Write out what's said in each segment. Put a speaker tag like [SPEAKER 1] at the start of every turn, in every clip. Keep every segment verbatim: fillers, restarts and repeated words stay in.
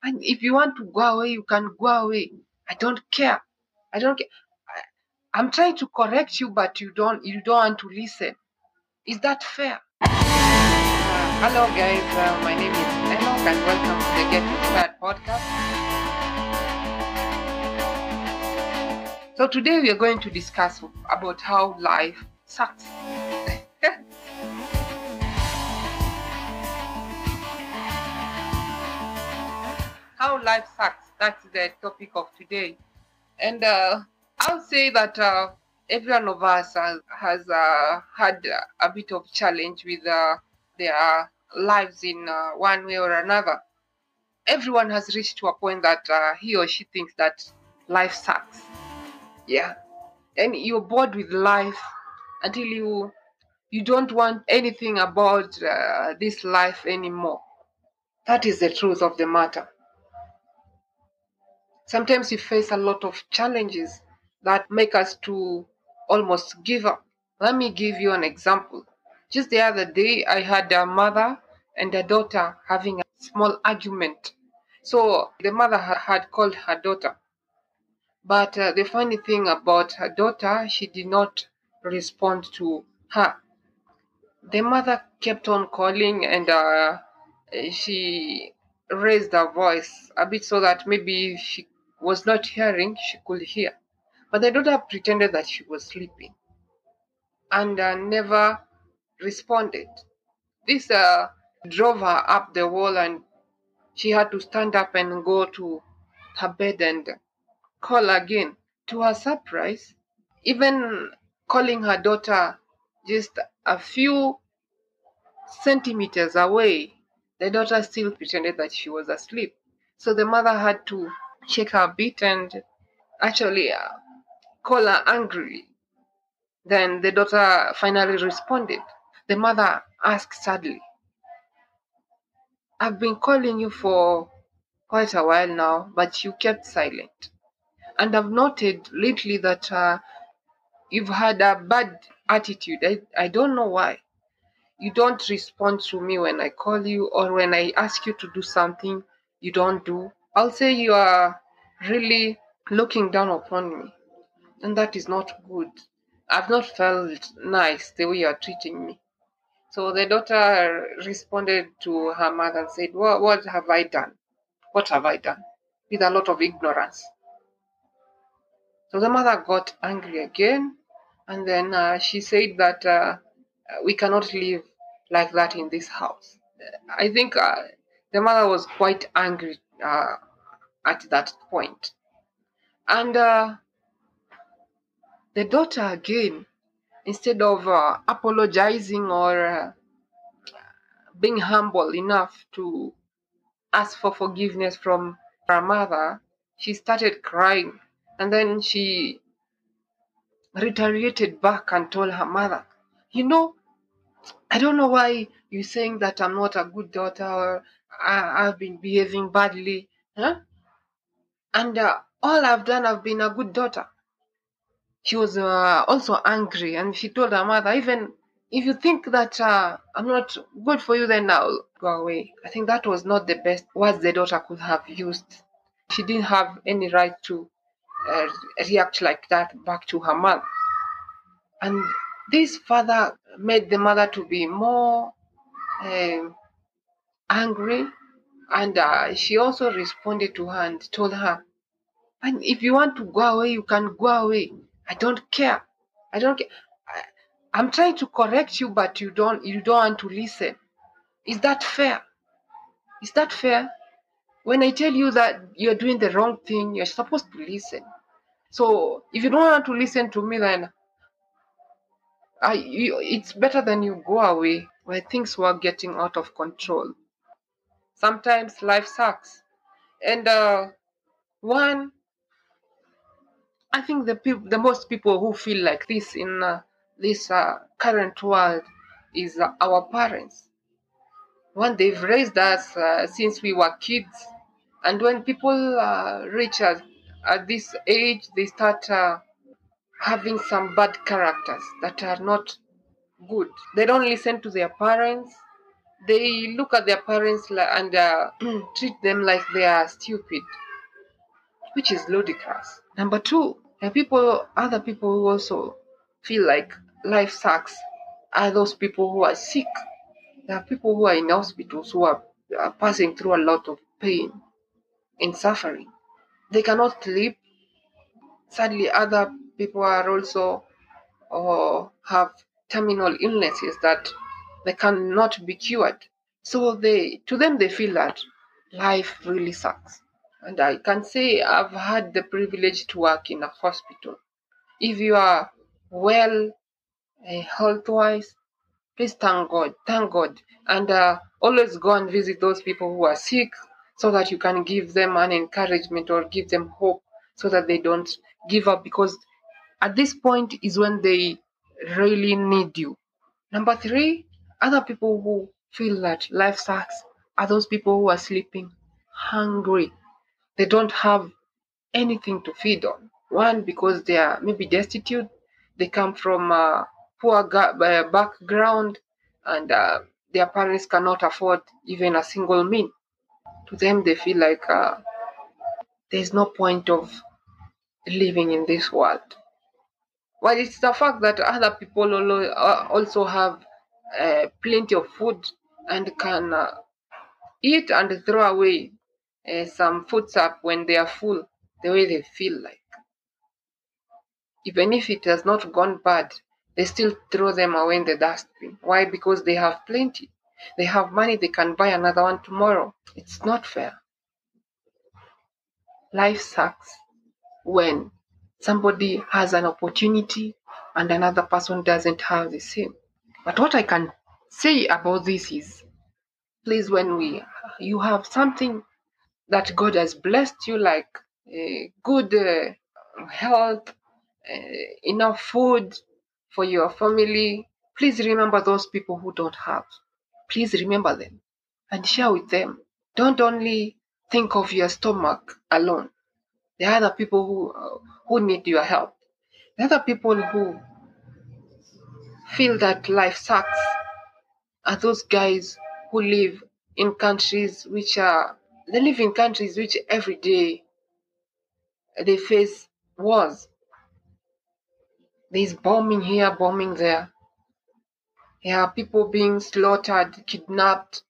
[SPEAKER 1] And if you want to go away, you can go away. I don't care. I don't care. I, I'm trying to correct you, but you don't you don't want to listen. Is that fair? Uh, hello guys, uh, my name is Enoch and welcome to the Get Inspired podcast. So today we are going to discuss about how life sucks. How life sucks. That's the topic of today. And uh, I'll say that uh, every one of us has, has uh, had a bit of challenge with uh, their lives in uh, one way or another. Everyone has reached to a point that uh, he or she thinks that life sucks. Yeah. And you're bored with life until you you don't want anything about uh, this life anymore. That is the truth of the matter. Sometimes we face a lot of challenges that make us to almost give up. Let me give you an example. Just the other day, I had a mother and a daughter having a small argument. So the mother had called her daughter. But uh, the funny thing about her daughter, she did not respond to her. The mother kept on calling and uh, she raised her voice a bit so that maybe she was not hearing, she could hear. But the daughter pretended that she was sleeping and uh, never responded. This uh, drove her up the wall and she had to stand up and go to her bed and call again. To her surprise, even calling her daughter just a few centimeters away, the daughter still pretended that she was asleep. So the mother had to shake her a bit and actually uh, call her angrily. Then the daughter finally responded. The mother asked sadly, I've been calling you for quite a while now, but you kept silent. And I've noted lately that uh, you've had a bad attitude. I, I don't know why. You don't respond to me when I call you or when I ask you to do something you don't do. I'll say you are really looking down upon me. And that is not good. I've not felt nice the way you are treating me. So the daughter responded to her mother and said, what, what have I done? What have I done? With a lot of ignorance. So the mother got angry again. And then uh, she said that uh, we cannot live like that in this house. I think uh, the mother was quite angry uh, at that point. And uh, the daughter again, instead of uh, apologizing or uh, being humble enough to ask for forgiveness from her mother, she started crying. And then she retaliated back and told her mother, you know, I don't know why you're saying that I'm not a good daughter or I, I've been behaving badly. Huh? And uh, all I've done, I've been a good daughter. She was uh, also angry and she told her mother, even if you think that uh, I'm not good for you, then I'll go away. I think that was not the best words the daughter could have used. She didn't have any right to uh, react like that back to her mother. And this father made the mother to be more uh, angry. And uh, she also responded to her and told her, and if you want to go away, you can go away. I don't care. I don't care. I, I'm trying to correct you, but you don't you don't want to listen. Is that fair? Is that fair? When I tell you that you're doing the wrong thing, you're supposed to listen. So if you don't want to listen to me, then I, you, it's better than you go away where things were getting out of control. Sometimes life sucks. And uh, one, I think the peop- the most people who feel like this in uh, this uh, current world is uh, our parents. When they've raised us uh, since we were kids, and when people uh, reach us at this age, they start uh, having some bad characters that are not good. They don't listen to their parents. They look at their parents li- and uh, treat them like they are stupid, which is ludicrous. Number two, there are people, other people who also feel like life sucks are those people who are sick. There are people who are in hospitals who are, are passing through a lot of pain and suffering. They cannot sleep. Sadly, other people are also or have terminal illnesses that they cannot be cured. So they, to them, they feel that life really sucks. And I can say I've had the privilege to work in a hospital. If you are well, uh, health-wise, please thank God, thank God, and uh, always go and visit those people who are sick, so that you can give them an encouragement or give them hope, so that they don't give up, because at this point is when they really need you. Number three, other people who feel that life sucks are those people who are sleeping hungry. They don't have anything to feed on. One, because they are maybe destitute, they come from a poor ga- uh, background, and uh, their parents cannot afford even a single meal. To them, they feel like uh, there's no point of living in this world. Well, it's the fact that other people al- uh, also have uh, plenty of food and can uh, eat and throw away uh, some foods up when they are full, the way they feel like. Even if it has not gone bad, they still throw them away in the dustbin. Why? Because they have plenty. They have money, they can buy another one tomorrow. It's not fair. Life sucks when somebody has an opportunity and another person doesn't have the same. But what I can say about this is, please, when we you have something that God has blessed you, like uh, good uh, health, uh, enough food for your family, please remember those people who don't have. Please remember them and share with them. Don't only think of your stomach alone. There are other people who uh, who need your help. The other people who feel that life sucks are those guys who live in countries which are they live in countries which every day they face wars. There's bombing here, bombing there. There are people being slaughtered, kidnapped.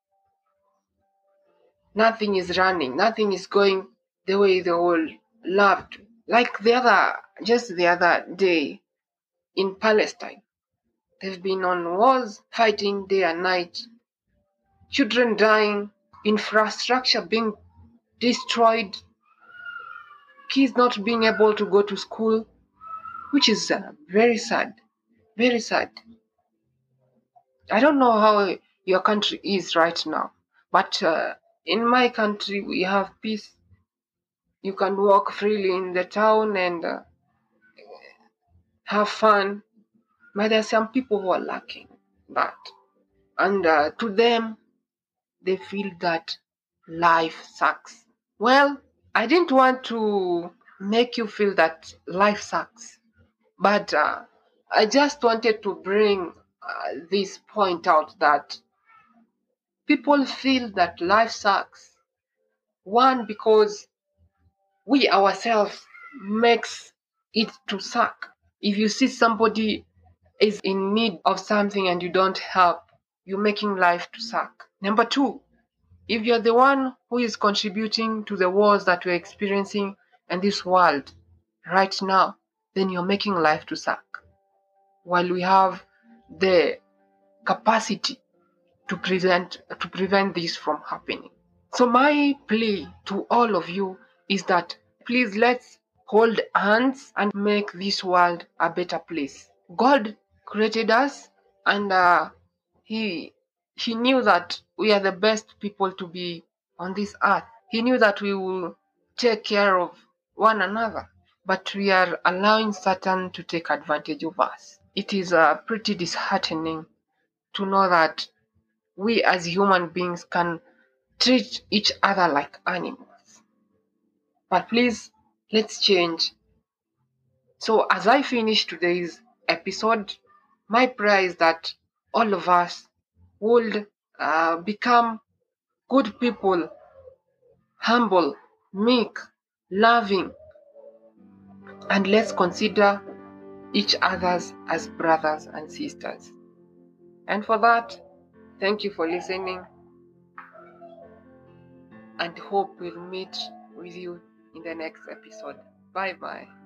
[SPEAKER 1] Nothing is running. Nothing is going the way they all loved. Like the other, just the other day in Palestine. They've been on wars, fighting day and night. Children dying, infrastructure being destroyed, kids not being able to go to school, which is uh, very sad. Very sad. I don't know how your country is right now, but uh, in my country we have peace. You can walk freely in the town and uh, have fun. But there are some people who are lacking that, and uh, to them, they feel that life sucks. Well, I didn't want to make you feel that life sucks, but uh, I just wanted to bring uh, this point out that people feel that life sucks. One, because we ourselves makes it to suck. If you see somebody is in need of something and you don't help, you're making life to suck. Number two, if you're the one who is contributing to the wars that we're experiencing in this world right now, then you're making life to suck. While we have the capacity to prevent to prevent this from happening. So my plea to all of you is that please let's hold hands and make this world a better place. God created us, and uh, he he knew that we are the best people to be on this earth. He knew that we will take care of one another, but we are allowing Satan to take advantage of us. It is uh, pretty disheartening to know that we as human beings can treat each other like animals. But please, let's change. So, as I finish today's episode, my prayer is that all of us would uh, become good people, humble, meek, loving, and let's consider each others as brothers and sisters. And for that, thank you for listening, and hope we'll meet with you in the next episode. Bye bye.